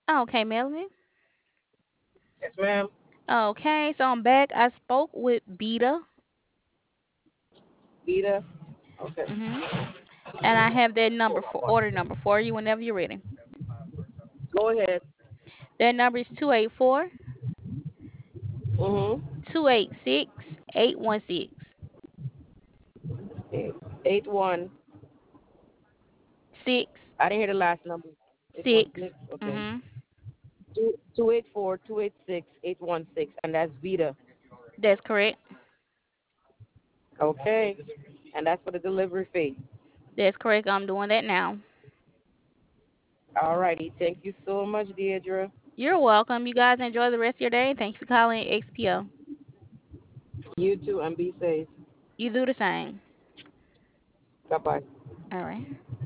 Okay, Melanie. Yes, ma'am. Okay, so I'm back. I spoke with Beta. Vita. Okay. Mhm. And I have that number for order number for you whenever you're ready. Go ahead. That number is 284 Mm-hmm. 286 816 8 1. six I didn't hear the last number. 816. six. Okay. Mhm. 284 286 816, and that's Vita. That's correct. Okay. And that's for the delivery fee. That's correct. I'm doing that now. All righty. Thank you so much, Deidre. You're welcome. You guys enjoy the rest of your day. Thank you for calling XPO. You too, and be safe. You do the same. Bye bye. All right.